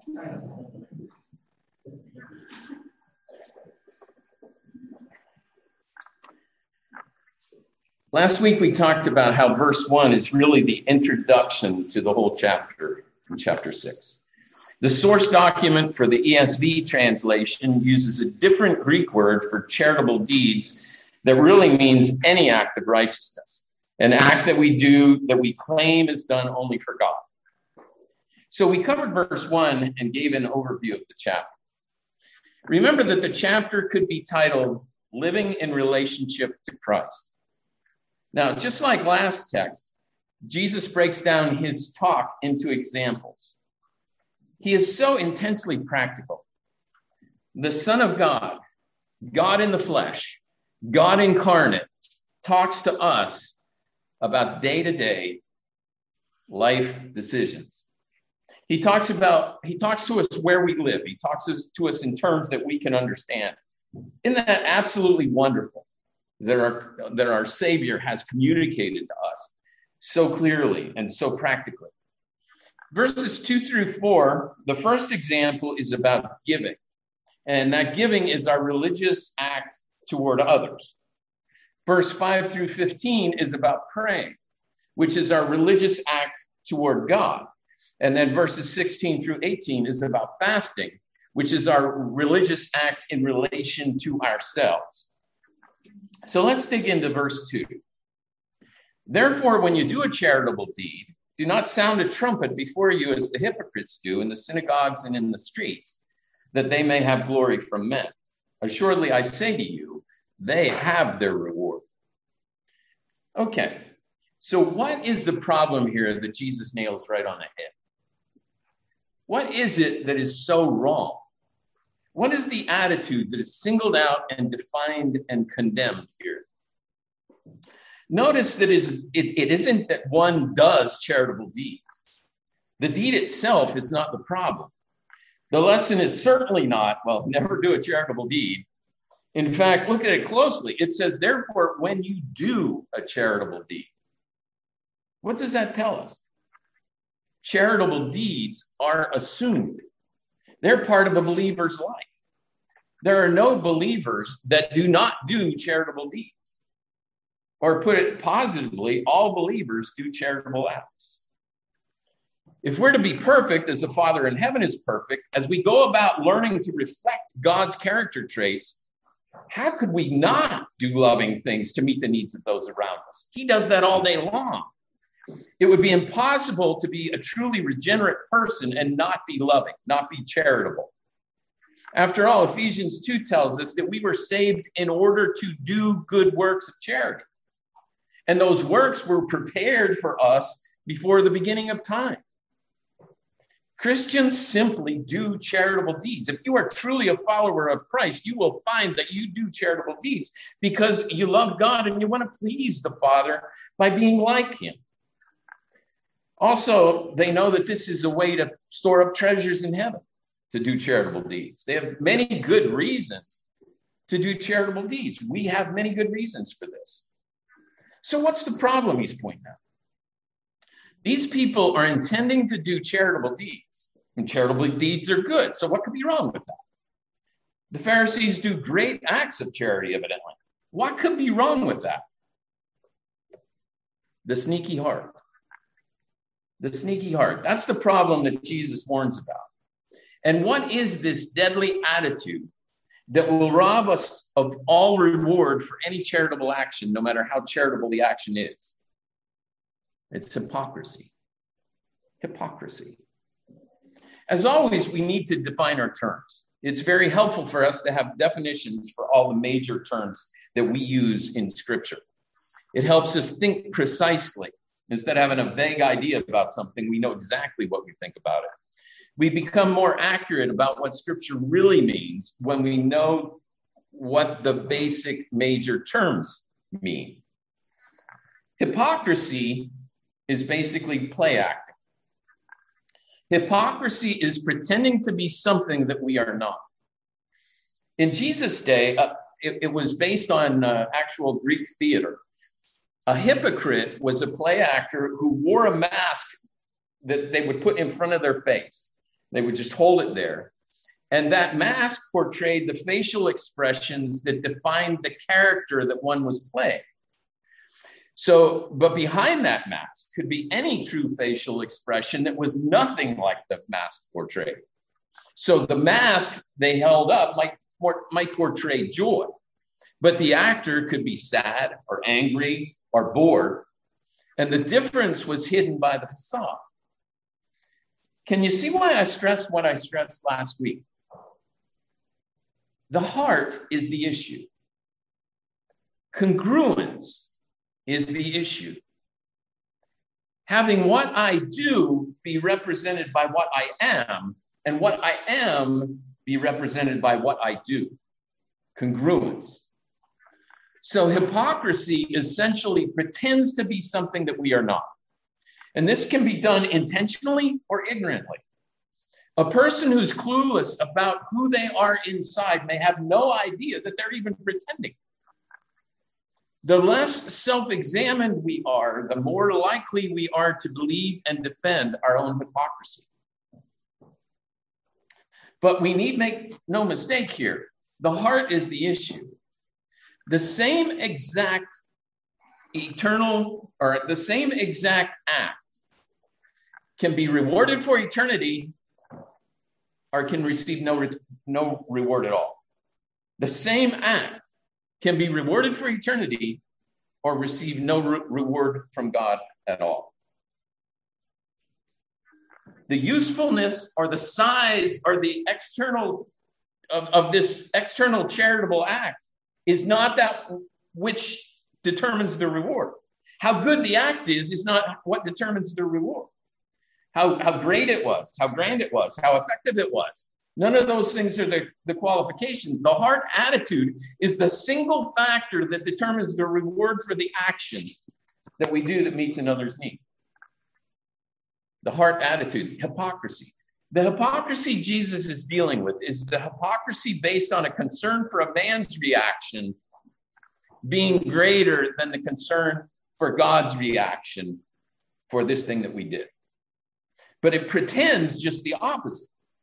Last week we talked about how verse 1 is really the introduction to the whole chapter in chapter 6. The source document for the ESV translation uses a different Greek word for charitable deeds that really means any act of righteousness, an act that we do that we claim is done only for God. So we covered verse 1 and gave an overview of the chapter. Remember that the chapter could be titled Living in Relationship to Christ. Now, just like last text, Jesus breaks down his talk into examples. He is so intensely practical. The Son of God, God in the flesh, God incarnate, talks to us about day-to-day life decisions. He talks to us where we live. He talks to us in terms that we can understand. Isn't that absolutely wonderful that our Savior has communicated to us so clearly and so practically? Verses 2 through 4, the first example is about giving. And that giving is our religious act toward others. Verse 5 through 15 is about praying, which is our religious act toward God. And then verses 16 through 18 is about fasting, which is our religious act in relation to ourselves. So let's dig into verse 2. Therefore, when you do a charitable deed, do not sound a trumpet before you as the hypocrites do in the synagogues and in the streets, that they may have glory from men. Assuredly, I say to you, they have their reward. Okay, so what is the problem here that Jesus nails right on the head? What is it that is so wrong? What is the attitude that is singled out and defined and condemned here? Notice that it isn't that one does charitable deeds. The deed itself is not the problem. The lesson is certainly not, well, never do a charitable deed. In fact, look at it closely. It says, therefore, when you do a charitable deed. What does that tell us? Charitable deeds are assumed. They're part of a believer's life. There are no believers that do not do charitable deeds. Or put it positively, all believers do charitable acts. If we're to be perfect as the Father in heaven is perfect, as we go about learning to reflect God's character traits, how could we not do loving things to meet the needs of those around us? He does that all day long. It would be impossible to be a truly regenerate person and not be loving, not be charitable. After all, Ephesians 2 tells us that we were saved in order to do good works of charity. And those works were prepared for us before the beginning of time. Christians simply do charitable deeds. If you are truly a follower of Christ, you will find that you do charitable deeds because you love God and you want to please the Father by being like him. Also, they know that this is a way to store up treasures in heaven, to do charitable deeds. They have many good reasons to do charitable deeds. We have many good reasons for this. So what's the problem he's pointing out? These people are intending to do charitable deeds, and charitable deeds are good. So what could be wrong with that? The Pharisees do great acts of charity, evidently. What could be wrong with that? The sneaky heart. The sneaky heart. That's the problem that Jesus warns about. And what is this deadly attitude that will rob us of all reward for any charitable action, no matter how charitable the action is? It's hypocrisy. Hypocrisy. As always, we need to define our terms. It's very helpful for us to have definitions for all the major terms that we use in Scripture. It helps us think precisely. Instead of having a vague idea about something, we know exactly what we think about it. We become more accurate about what Scripture really means when we know what the basic major terms mean. Hypocrisy is basically play acting. Hypocrisy is pretending to be something that we are not. In Jesus' day, it was based on actual Greek theater. A hypocrite was a play actor who wore a mask that they would put in front of their face. They would just hold it there. And that mask portrayed the facial expressions that defined the character that one was playing. So, but behind that mask could be any true facial expression that was nothing like the mask portrayed. So the mask they held up might portray joy, but the actor could be sad or angry or bored. And the difference was hidden by the facade. Can you see why I stressed what I stressed last week? The heart is the issue. Congruence is the issue. Having what I do be represented by what I am, and what I am be represented by what I do. Congruence. So hypocrisy essentially pretends to be something that we are not. And this can be done intentionally or ignorantly. A person who's clueless about who they are inside may have no idea that they're even pretending. The less self-examined we are, the more likely we are to believe and defend our own hypocrisy. But we need make no mistake here. The heart is the issue. The same exact act can be rewarded for eternity or can receive no reward at all. The same act can be rewarded for eternity or receive no reward from God at all. The usefulness or the size or the external of this external charitable act is not that which determines the reward. How good the act is not what determines the reward. How great it was, how grand it was, how effective it was. None of those things are the qualifications. The heart attitude is the single factor that determines the reward for the action that we do that meets another's need. The heart attitude, hypocrisy. The hypocrisy Jesus is dealing with is the hypocrisy based on a concern for a man's reaction being greater than the concern for God's reaction for this thing that we did. But it pretends just the opposite.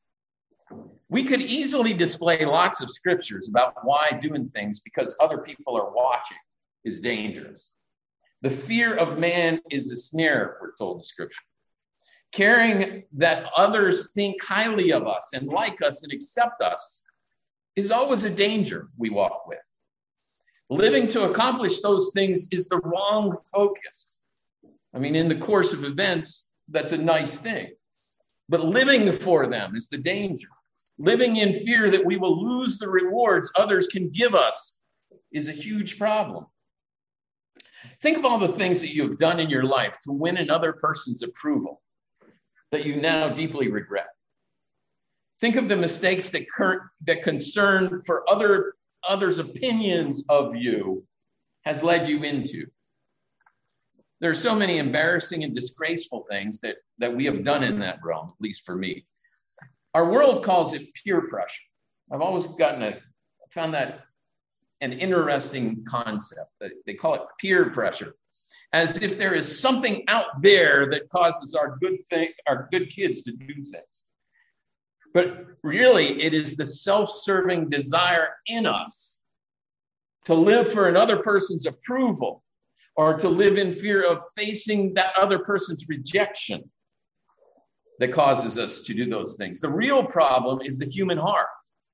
We could easily display lots of scriptures about why doing things because other people are watching is dangerous. The fear of man is a snare, we're told in Scripture. Caring that others think highly of us and like us and accept us is always a danger we walk with. Living to accomplish those things is the wrong focus. I mean, in the course of events, that's a nice thing. But living for them is the danger. Living in fear that we will lose the rewards others can give us is a huge problem. Think of all the things that you have done in your life to win another person's approval that you now deeply regret. Think of the mistakes that concern for others' opinions of you has led you into. There are so many embarrassing and disgraceful things that we have done in that realm, at least for me. Our world calls it peer pressure. I've always found that an interesting concept. They call it peer pressure, as if there is something out there that causes our good kids to do things. But really, it is the self-serving desire in us to live for another person's approval or to live in fear of facing that other person's rejection that causes us to do those things. The real problem is the human heart.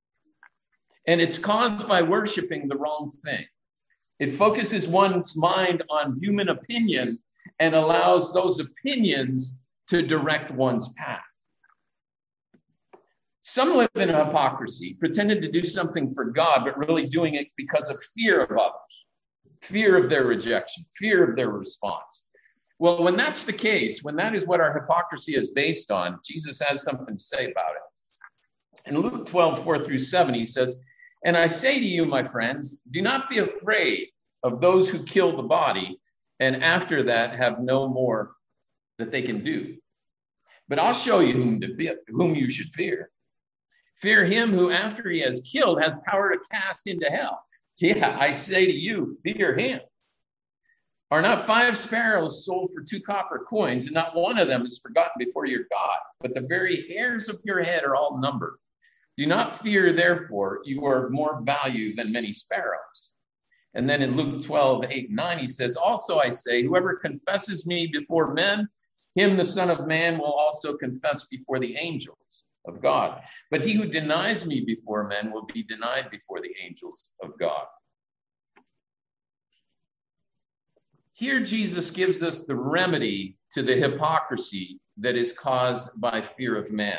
And it's caused by worshiping the wrong thing. It focuses one's mind on human opinion and allows those opinions to direct one's path. Some live in hypocrisy, pretending to do something for God, but really doing it because of fear of others, fear of their rejection, fear of their response. Well, when that's the case, when that is what our hypocrisy is based on, Jesus has something to say about it. In Luke 12:4-7, he says, "And I say to you, my friends, do not be afraid of those who kill the body, and after that have no more that they can do. But I'll show you whom you should fear. Fear him who, after he has killed, has power to cast into hell. Yeah, I say to you, fear him. Are not 5 sparrows sold for 2 copper coins, and not one of them is forgotten before your God? But the very hairs of your head are all numbered. Do not fear, therefore, you are of more value than many sparrows. And then in Luke 12:8-9, he says, also I say, whoever confesses me before men, him the Son of Man will also confess before the angels of God. But he who denies me before men will be denied before the angels of God. Here Jesus gives us the remedy to the hypocrisy that is caused by fear of man.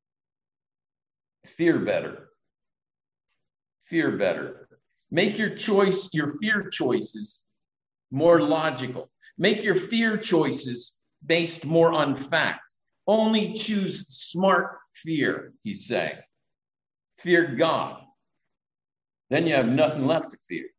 Fear better. Fear better. Make your fear choices more logical. Make your fear choices based more on fact. Only choose smart fear, he's saying. Fear God. Then you have nothing left to fear.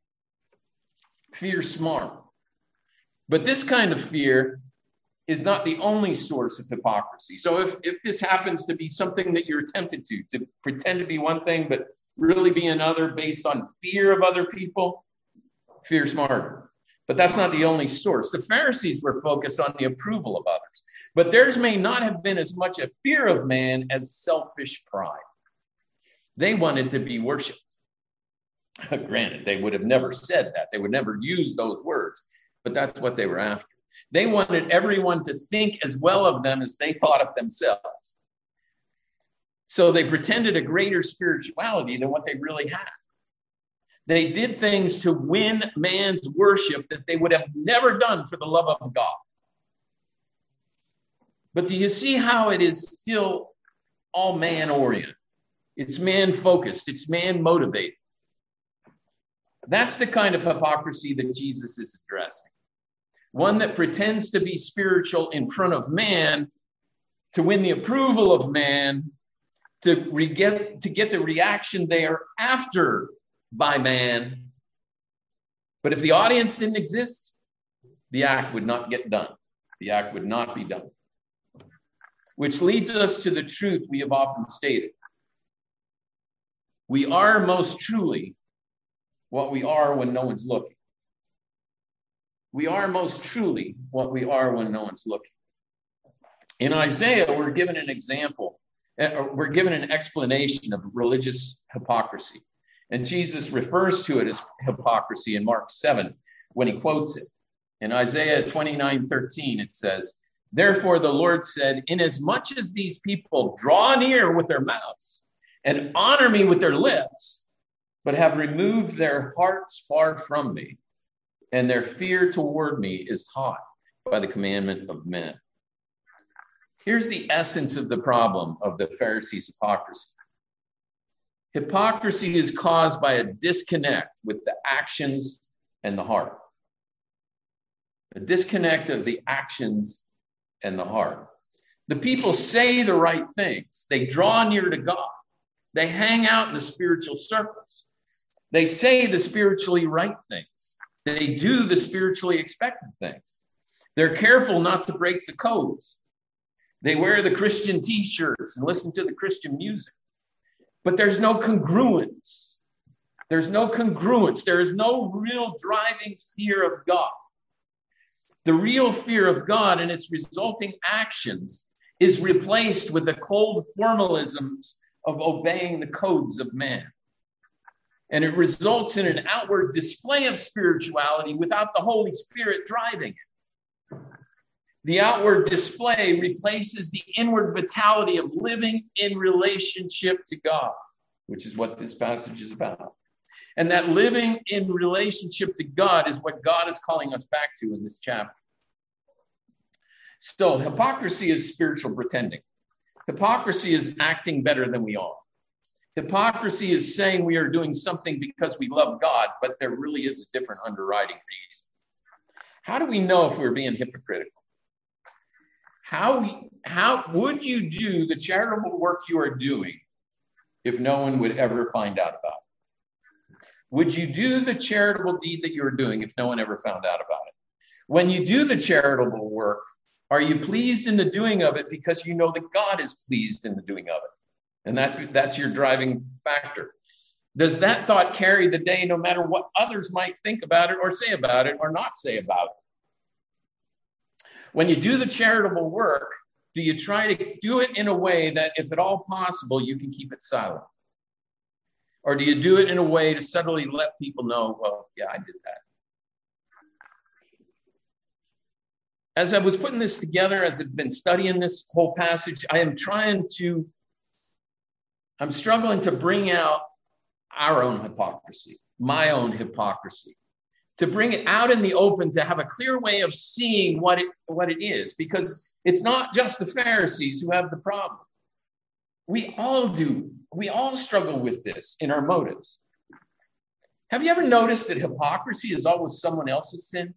Fear smart. But this kind of fear is not the only source of hypocrisy. So if this happens to be something that you're tempted to pretend to be one thing, but really be another based on fear of other people, fear smarter. But that's not the only source. The Pharisees were focused on the approval of others, but theirs may not have been as much a fear of man as selfish pride. They wanted to be worshipped. Granted, they would have never said that. They would never use those words, but that's what they were after. They wanted everyone to think as well of them as they thought of themselves. So they pretended a greater spirituality than what they really had. They did things to win man's worship that they would have never done for the love of God. But do you see how it is still all man-oriented? It's man-focused. It's man-motivated. That's the kind of hypocrisy that Jesus is addressing. One that pretends to be spiritual in front of man, to win the approval of man, to get the reaction they are after by man. But if the audience didn't exist, the act would not get done. The act would not be done. Which leads us to the truth we have often stated. We are most truly what we are when no one's looking. We are most truly what we are when no one's looking. In Isaiah, we're given an example. We're given an explanation of religious hypocrisy. And Jesus refers to it as hypocrisy in Mark 7 when he quotes it. In Isaiah 29:13, it says, therefore the Lord said, inasmuch as these people draw near with their mouths and honor me with their lips, but have removed their hearts far from me, and their fear toward me is taught by the commandment of men. Here's the essence of the problem of the Pharisees' hypocrisy. Hypocrisy is caused by a disconnect with the actions and the heart. A disconnect of the actions and the heart. The people say the right things. They draw near to God. They hang out in the spiritual circles. They say the spiritually right things. They do the spiritually expected things. They're careful not to break the codes. They wear the Christian t-shirts and listen to the Christian music. But there's no congruence. There's no congruence. There is no real driving fear of God. The real fear of God and its resulting actions is replaced with the cold formalisms of obeying the codes of man. And it results in an outward display of spirituality without the Holy Spirit driving it. The outward display replaces the inward vitality of living in relationship to God, which is what this passage is about. And that living in relationship to God is what God is calling us back to in this chapter. So hypocrisy is spiritual pretending. Hypocrisy is acting better than we are. Hypocrisy is saying we are doing something because we love God, but there really is a different underwriting reason. How do we know if we're being hypocritical? How would you do the charitable work you are doing if no one would ever find out about it? Would you do the charitable deed that you're doing if no one ever found out about it? When you do the charitable work, are you pleased in the doing of it because you know that God is pleased in the doing of it? And that's your driving factor. Does that thought carry the day no matter what others might think about it or say about it or not say about it? When you do the charitable work, do you try to do it in a way that, if at all possible, you can keep it silent? Or do you do it in a way to subtly let people know, well, yeah, I did that? As I was putting this together, as I've been studying this whole passage, I'm struggling to bring out our own hypocrisy, my own hypocrisy, to bring it out in the open, to have a clear way of seeing what it is, because it's not just the Pharisees who have the problem. We all do. We all struggle with this in our motives. Have you ever noticed that hypocrisy is always someone else's sin?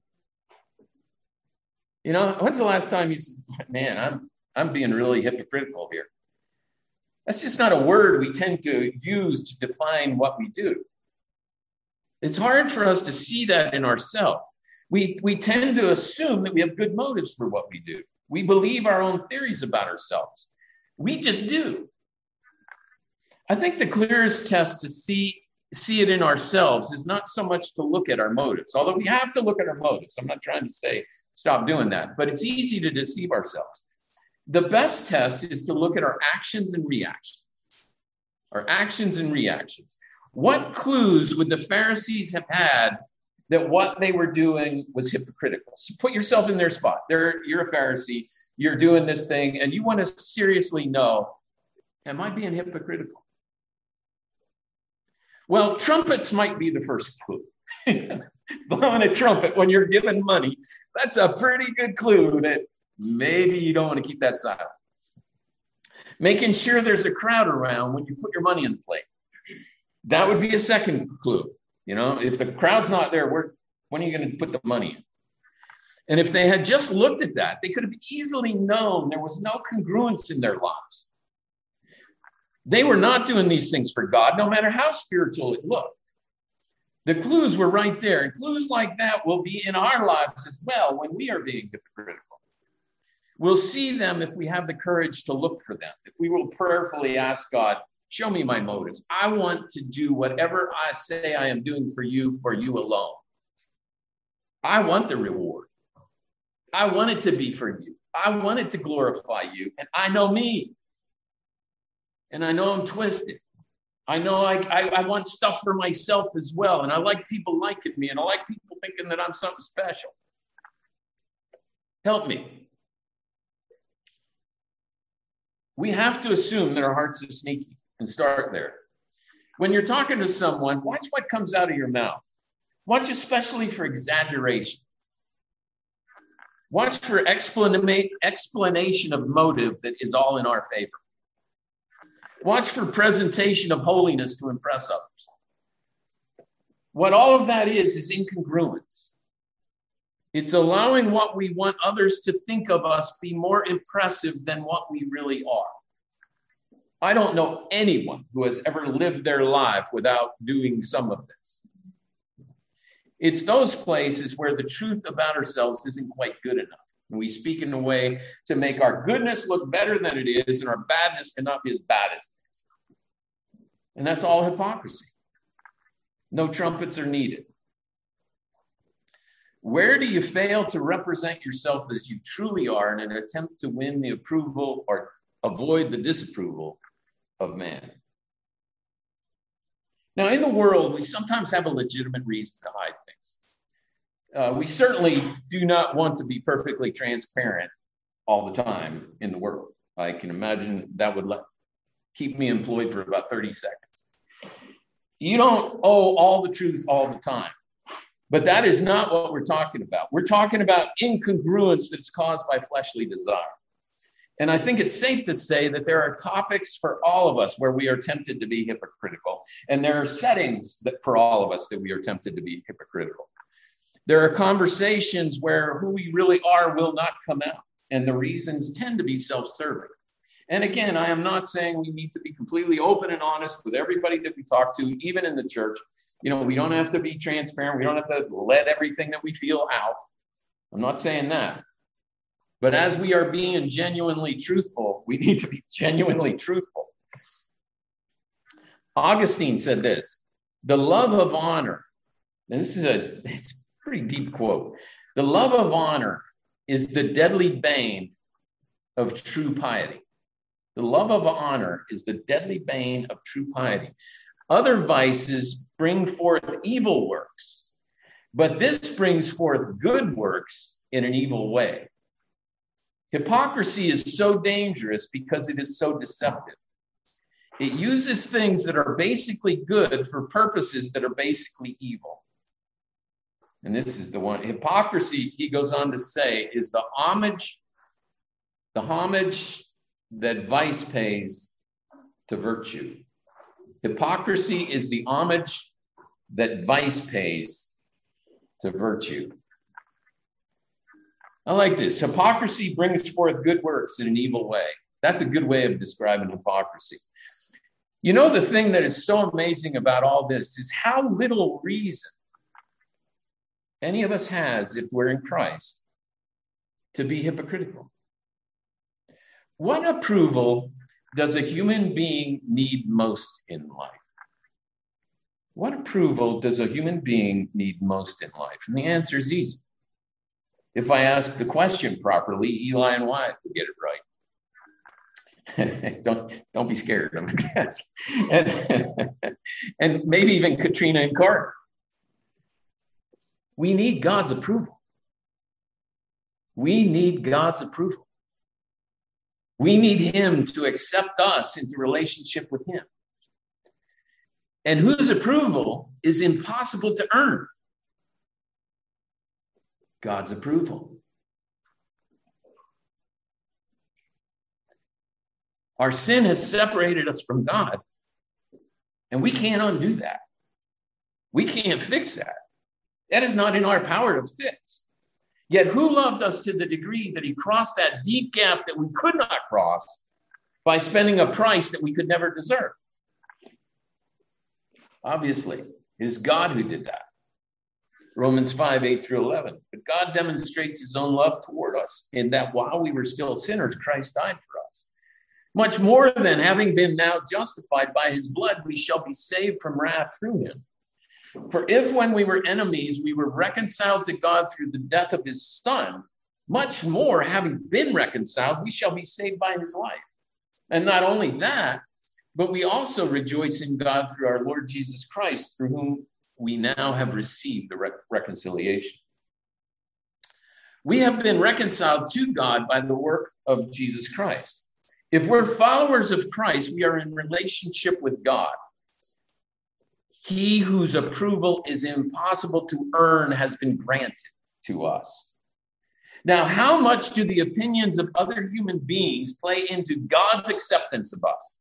You know, when's the last time you said, man, I'm being really hypocritical here? That's just not a word we tend to use to define what we do. It's hard for us to see that in ourselves. We tend to assume that we have good motives for what we do. We believe our own theories about ourselves. We just do. I think the clearest test to see it in ourselves is not so much to look at our motives, although we have to look at our motives. I'm not trying to say stop doing that, but it's easy to deceive ourselves. The best test is to look at our actions and reactions. Our actions and reactions. What clues would the Pharisees have had that what they were doing was hypocritical? So put yourself in their spot. You're a Pharisee, you're doing this thing, and you want to seriously know, am I being hypocritical? Well, trumpets might be the first clue. Blowing a trumpet when you're giving money, that's a pretty good clue that maybe you don't want to keep that silent. Making sure there's a crowd around when you put your money in the plate. That would be a second clue. You know, if the crowd's not there, when are you going to put the money in? And if they had just looked at that, they could have easily known there was no congruence in their lives. They were not doing these things for God, no matter how spiritual it looked. The clues were right there. And clues like that will be in our lives as well when we are being hypocritical. We'll see them if we have the courage to look for them. If we will prayerfully ask God, show me my motives. I want to do whatever I say I am doing for you alone. I want the reward. I want it to be for you. I want it to glorify you. And I know me. And I know I'm twisted. I know I want stuff for myself as well. And I like people liking me. And I like people thinking that I'm something special. Help me. We have to assume that our hearts are sneaky and start there. When you're talking to someone, watch what comes out of your mouth. Watch especially for exaggeration. Watch for explanation of motive that is all in our favor. Watch for presentation of holiness to impress others. What all of that is incongruence. It's allowing what we want others to think of us be more impressive than what we really are. I don't know anyone who has ever lived their life without doing some of this. It's those places where the truth about ourselves isn't quite good enough. And we speak in a way to make our goodness look better than it is, and our badness cannot be as bad as it is. And that's all hypocrisy. No trumpets are needed. Where do you fail to represent yourself as you truly are in an attempt to win the approval or avoid the disapproval of man? Now, in the world, we sometimes have a legitimate reason to hide things. We certainly do not want to be perfectly transparent all the time in the world. I can imagine that would keep me employed for about 30 seconds. You don't owe all the truth all the time. But that is not what we're talking about. We're talking about incongruence that's caused by fleshly desire. And I think it's safe to say that there are topics for all of us where we are tempted to be hypocritical. And there are settings that for all of us that we are tempted to be hypocritical. There are conversations where who we really are will not come out. And the reasons tend to be self-serving. And again, I am not saying we need to be completely open and honest with everybody that we talk to, even in the church. You know, we don't have to be transparent. We don't have to let everything that we feel out. I'm not saying that. But as we are being genuinely truthful, we need to be genuinely truthful. Augustine said this: The love of honor, and it's a pretty deep quote. The love of honor is the deadly bane of true piety. The love of honor is the deadly bane of true piety. Other vices bring forth evil works, but this brings forth good works in an evil way. Hypocrisy is so dangerous because it is so deceptive. It uses things that are basically good for purposes that are basically evil. And this is the one. Hypocrisy, he goes on to say, is the homage that vice pays to virtue. Hypocrisy is the homage that vice pays to virtue. I like this. Hypocrisy brings forth good works in an evil way. That's a good way of describing hypocrisy. You know, the thing that is so amazing about all this is how little reason any of us has, if we're in Christ, to be hypocritical. What approval does a human being need most in life? What approval does a human being need most in life? And the answer is easy. If I ask the question properly, Eli and Wyatt will get it right. Don't be scared. I'm going to ask. And maybe even Katrina and Carter. We need God's approval. We need God's approval. We need him to accept us into relationship with him. And whose approval is impossible to earn? God's approval. Our sin has separated us from God, and we can't undo that. We can't fix that. That is not in our power to fix. Yet who loved us to the degree that he crossed that deep gap that we could not cross by spending a price that we could never deserve? Obviously, it is God who did that. Romans 5:8-11. But God demonstrates his own love toward us in that while we were still sinners, Christ died for us. Much more than having been now justified by his blood, we shall be saved from wrath through him. For if when we were enemies, we were reconciled to God through the death of his son, much more, having been reconciled, we shall be saved by his life. And not only that, but we also rejoice in God through our Lord Jesus Christ, through whom we now have received the reconciliation. We have been reconciled to God by the work of Jesus Christ. If we're followers of Christ, we are in relationship with God. He whose approval is impossible to earn has been granted to us. Now, how much do the opinions of other human beings play into God's acceptance of us?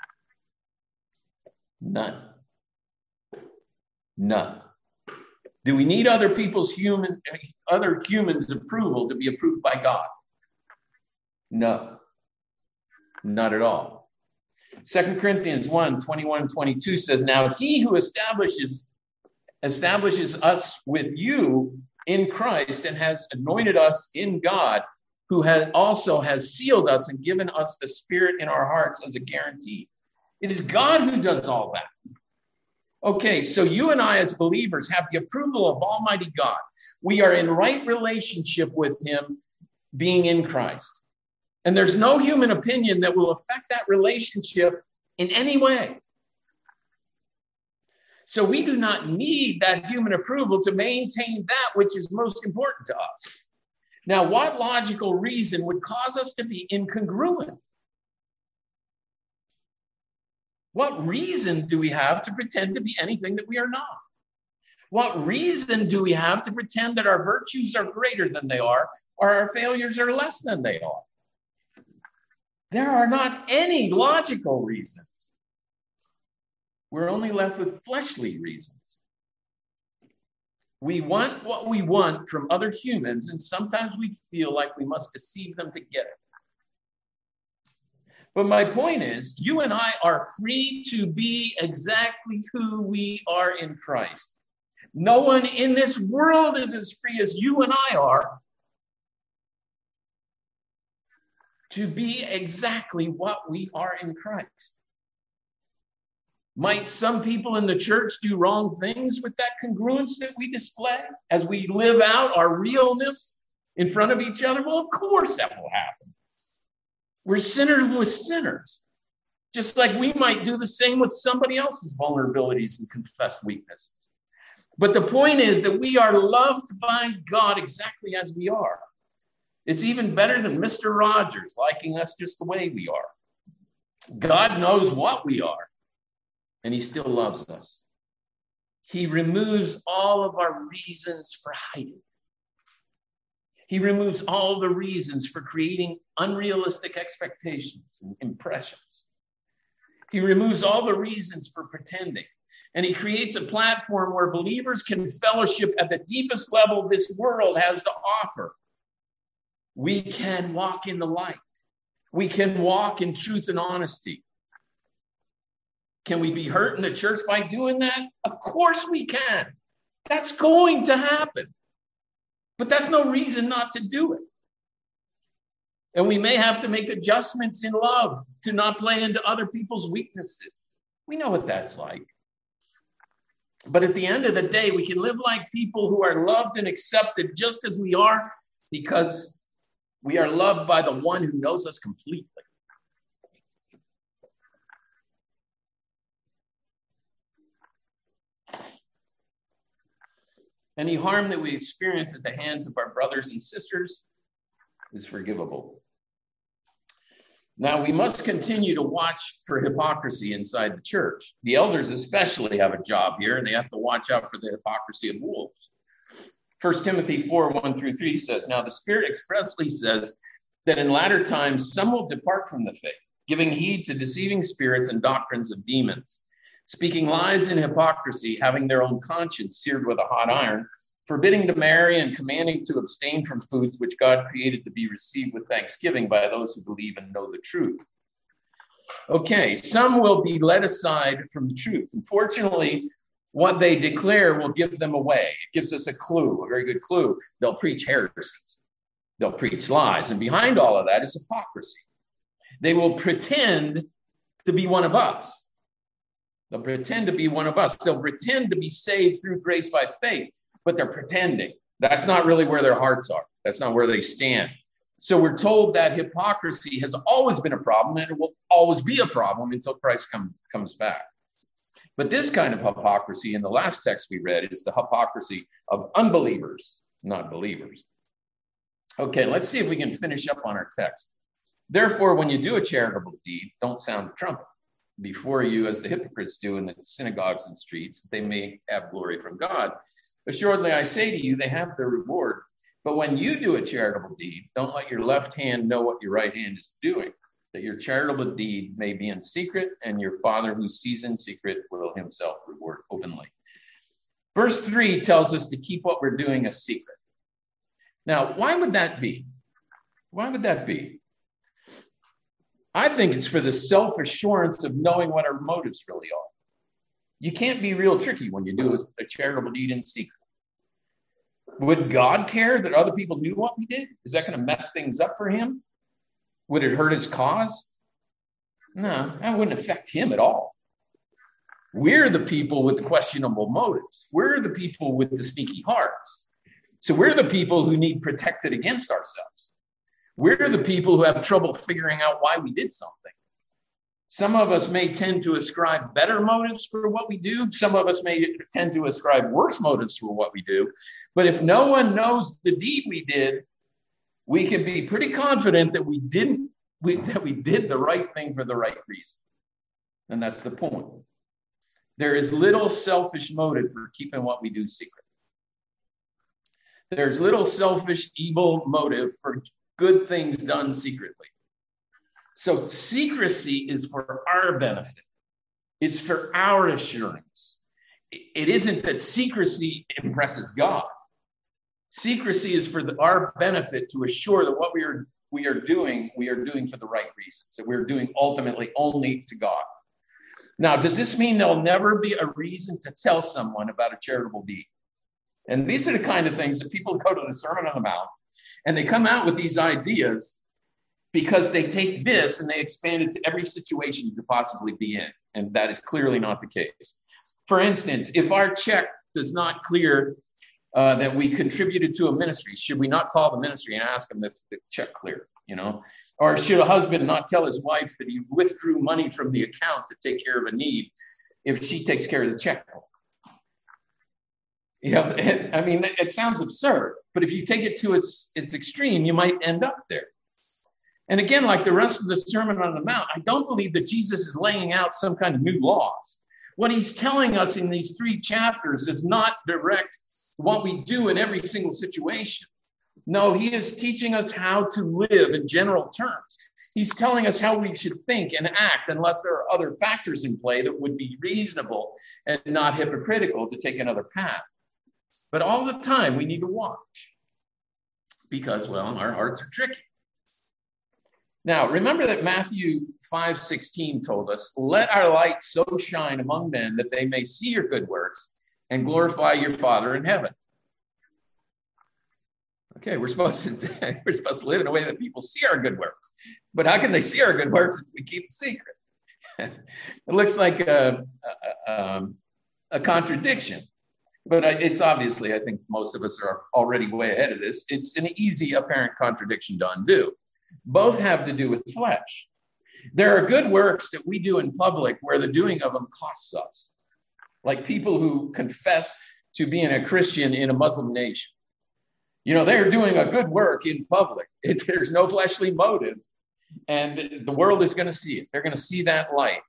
None. None. Do we need other humans' approval to be approved by God? No, not at all. 2 Corinthians 1:21-22 says, now he who establishes us with you in Christ and has anointed us in God, who also has sealed us and given us the Spirit in our hearts as a guarantee. It is God who does all that. Okay, so you and I as believers have the approval of Almighty God. We are in right relationship with him being in Christ. And there's no human opinion that will affect that relationship in any way. So we do not need that human approval to maintain that which is most important to us. Now, what logical reason would cause us to be incongruent? What reason do we have to pretend to be anything that we are not? What reason do we have to pretend that our virtues are greater than they are or our failures are less than they are? There are not any logical reasons. We're only left with fleshly reasons. We want what we want from other humans, and sometimes we feel like we must deceive them to get it. But my point is, you and I are free to be exactly who we are in Christ. No one in this world is as free as you and I are to be exactly what we are in Christ. Might some people in the church do wrong things with that congruence that we display as we live out our realness in front of each other? Well, of course that will happen. We're sinners with sinners, just like we might do the same with somebody else's vulnerabilities and confessed weaknesses. But the point is that we are loved by God exactly as we are. It's even better than Mr. Rogers liking us just the way we are. God knows what we are, and he still loves us. He removes all of our reasons for hiding. He removes all the reasons for creating unrealistic expectations and impressions. He removes all the reasons for pretending. And he creates a platform where believers can fellowship at the deepest level this world has to offer. We can walk in the light. We can walk in truth and honesty. Can we be hurt in the church by doing that? Of course we can. That's going to happen. But that's no reason not to do it. And we may have to make adjustments in love to not play into other people's weaknesses. We know what that's like. But at the end of the day, we can live like people who are loved and accepted just as we are, because we are loved by the one who knows us completely. Any harm that we experience at the hands of our brothers and sisters is forgivable. Now, we must continue to watch for hypocrisy inside the church. The elders especially have a job here, and they have to watch out for the hypocrisy of wolves. 1 Timothy 4:1-3 says, "Now the Spirit expressly says that in latter times some will depart from the faith, giving heed to deceiving spirits and doctrines of demons, speaking lies in hypocrisy, having their own conscience seared with a hot iron, forbidding to marry and commanding to abstain from foods which God created to be received with thanksgiving by those who believe and know the truth." Okay, some will be led aside from the truth. Unfortunately, what they declare will give them away. It gives us a clue, a very good clue. They'll preach heresies. They'll preach lies. And behind all of that is hypocrisy. They will pretend to be one of us. They'll pretend to be one of us. They'll pretend to be saved through grace by faith, but they're pretending. That's not really where their hearts are. That's not where they stand. So we're told that hypocrisy has always been a problem, and it will always be a problem until Christ comes back. But this kind of hypocrisy in the last text we read is the hypocrisy of unbelievers, not believers. Okay, let's see if we can finish up on our text. "Therefore, when you do a charitable deed, don't sound the trumpet before you as the hypocrites do in the synagogues and streets, that they may have glory from God. Assuredly, I say to you, they have their reward. But when you do a charitable deed, don't let your left hand know what your right hand is doing, that your charitable deed may be in secret, and your Father who sees in secret will himself reward openly." Verse 3 tells us to keep what we're doing a secret. Now, why would that be? Why would that be? I think it's for the self-assurance of knowing what our motives really are. You can't be real tricky when you do a charitable deed in secret. Would God care that other people knew what we did? Is that going to mess things up for him? Would it hurt his cause? No, that wouldn't affect him at all. We're the people with the questionable motives. We're the people with the sneaky hearts. So we're the people who need protected against ourselves. We're the people who have trouble figuring out why we did something. Some of us may tend to ascribe better motives for what we do. Some of us may tend to ascribe worse motives for what we do. But if no one knows the deed we did, we can be pretty confident that we did the right thing for the right reason. And that's the point. There is little selfish motive for keeping what we do secret. There's little selfish, evil motive for good things done secretly. So secrecy is for our benefit. It's for our assurance. It isn't that secrecy impresses God. Secrecy is for our benefit to assure that what we are doing for the right reasons, that we're doing ultimately only to God. Now, does this mean there'll never be a reason to tell someone about a charitable deed? And these are the kind of things that people go to the Sermon on the Mount, and they come out with these ideas because they take this and they expand it to every situation you could possibly be in. and that is clearly not the case. For instance, if our check does not clear that we contributed to a ministry, should we not call the ministry and ask them if the check cleared, Or should a husband not tell his wife that he withdrew money from the account to take care of a need if she takes care of the checkbook? I mean, it sounds absurd, but if you take it to its extreme, you might end up there. And again, like the rest of the Sermon on the Mount, I don't believe that Jesus is laying out some kind of new laws. What he's telling us in these 3 chapters does not direct what we do in every single situation. No, he is teaching us how to live in general terms. He's telling us how we should think and act unless there are other factors in play that would be reasonable and not hypocritical to take another path. But all the time we need to watch because, well, our hearts are tricky. Now, remember that Matthew 5:16 told us, "Let our light so shine among men that they may see your good works and glorify your Father in heaven." Okay, we're supposed to live in a way that people see our good works. But how can they see our good works if we keep it secret? It looks like a contradiction. But it's obviously, I think most of us are already way ahead of this. It's an easy, apparent contradiction to undo. Both have to do with flesh. There are good works that we do in public where the doing of them costs us. Like people who confess to being a Christian in a Muslim nation. They're doing a good work in public. There's no fleshly motive. And the world is going to see it. They're going to see that light.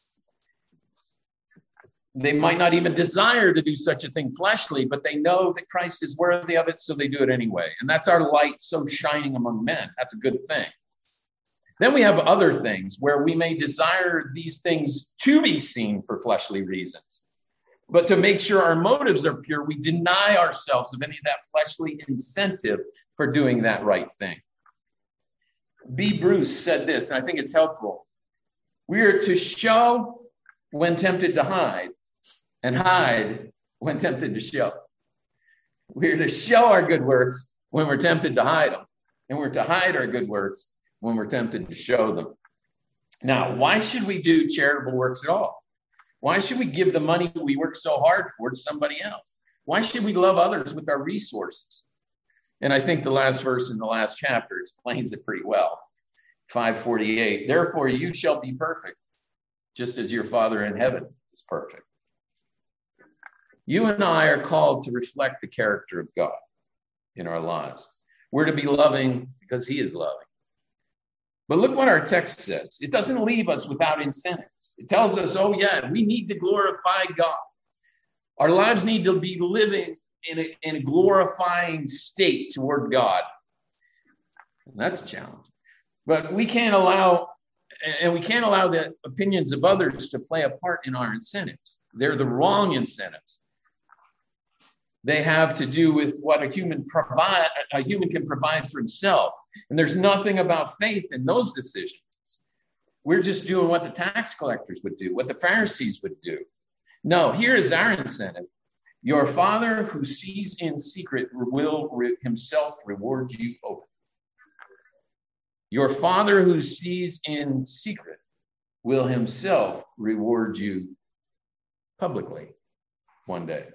They might not even desire to do such a thing fleshly, but they know that Christ is worthy of it, so they do it anyway. And that's our light so shining among men. That's a good thing. Then we have other things where we may desire these things to be seen for fleshly reasons. But to make sure our motives are pure, we deny ourselves of any of that fleshly incentive for doing that right thing. B. Bruce said this, and I think it's helpful. We are to show when tempted to hide, and hide when tempted to show. We're to show our good works when we're tempted to hide them, and we're to hide our good works when we're tempted to show them. Now, why should we do charitable works at all? Why should we give the money we work so hard for to somebody else? Why should we love others with our resources? And I think the last verse in the last chapter explains it pretty well. 5:48, "Therefore you shall be perfect, just as your Father in heaven is perfect." You and I are called to reflect the character of God in our lives. We're to be loving because he is loving. But look what our text says. It doesn't leave us without incentives. It tells us, oh yeah, we need to glorify God. Our lives need to be living in a glorifying state toward God. And that's a challenge. But we can't allow the opinions of others to play a part in our incentives. They're the wrong incentives. They have to do with what a human can provide for himself. And there's nothing about faith in those decisions. We're just doing what the tax collectors would do, what the Pharisees would do. No, here is our incentive. Your Father who sees in secret will himself reward you openly. Your Father who sees in secret will himself reward you publicly one day.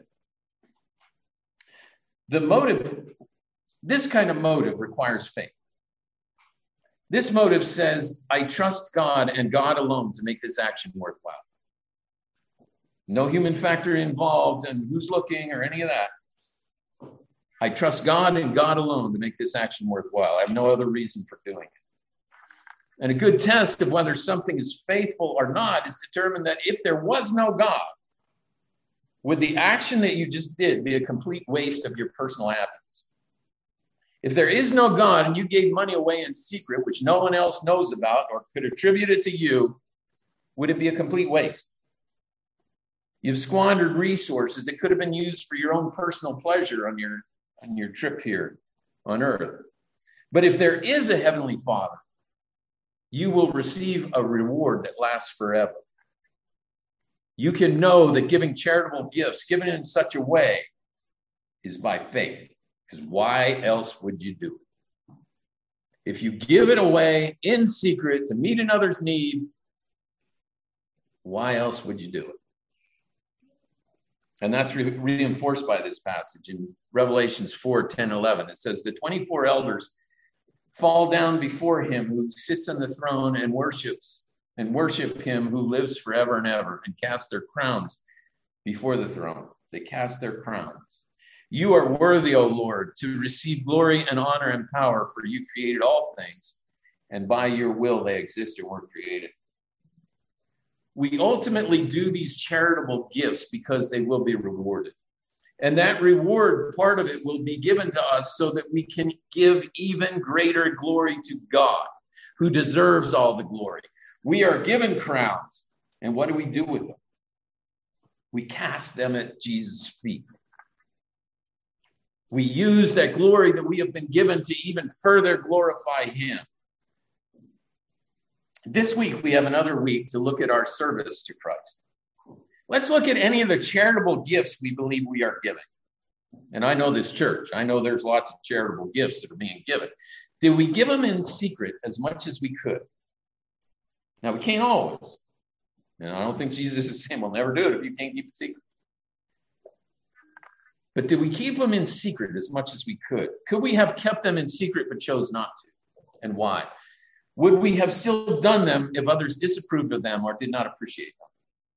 This kind of motive requires faith. This motive says, I trust God and God alone to make this action worthwhile. No human factor involved and who's looking or any of that. I trust God and God alone to make this action worthwhile. I have no other reason for doing it. And a good test of whether something is faithful or not is determined that if there was no God, would the action that you just did be a complete waste of your personal happiness? If there is no God and you gave money away in secret, which no one else knows about or could attribute it to you, would it be a complete waste? You've squandered resources that could have been used for your own personal pleasure on your trip here on earth. But if there is a heavenly Father, you will receive a reward that lasts forever. You can know that giving charitable gifts, given in such a way, is by faith. Because why else would you do it? If you give it away in secret to meet another's need, Why else would you do it? And that's reinforced by this passage in Revelations 4:10-11. It says, the 24 elders fall down before him who sits on the throne and worship him who lives forever and ever, and cast their crowns before the throne. They cast their crowns. You are worthy, O Lord, to receive glory and honor and power, for you created all things, and by your will they exist and were created. We ultimately do these charitable gifts because they will be rewarded. And that reward, part of it, will be given to us so that we can give even greater glory to God, who deserves all the glory. We are given crowns, and what do we do with them? We cast them at Jesus' feet. We use that glory that we have been given to even further glorify him. This week, we have another week to look at our service to Christ. Let's look at any of the charitable gifts we believe we are giving. And I know this church. I know there's lots of charitable gifts that are being given. Did we give them in secret as much as we could? Now, we can't always. And I don't think Jesus is saying we'll never do it if you can't keep it secret. But did we keep them in secret as much as we could? Could we have kept them in secret but chose not to? And why? Would we have still done them if others disapproved of them or did not appreciate them?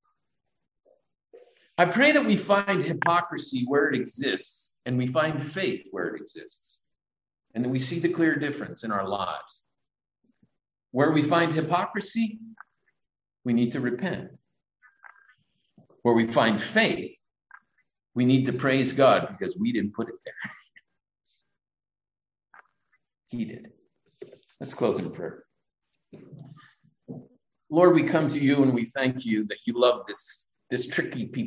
I pray that we find hypocrisy where it exists and we find faith where it exists. And that we see the clear difference in our lives. Where we find hypocrisy, we need to repent. Where we find faith, we need to praise God because we didn't put it there. He did. Let's close in prayer. Lord, we come to you and we thank you that you love this tricky people.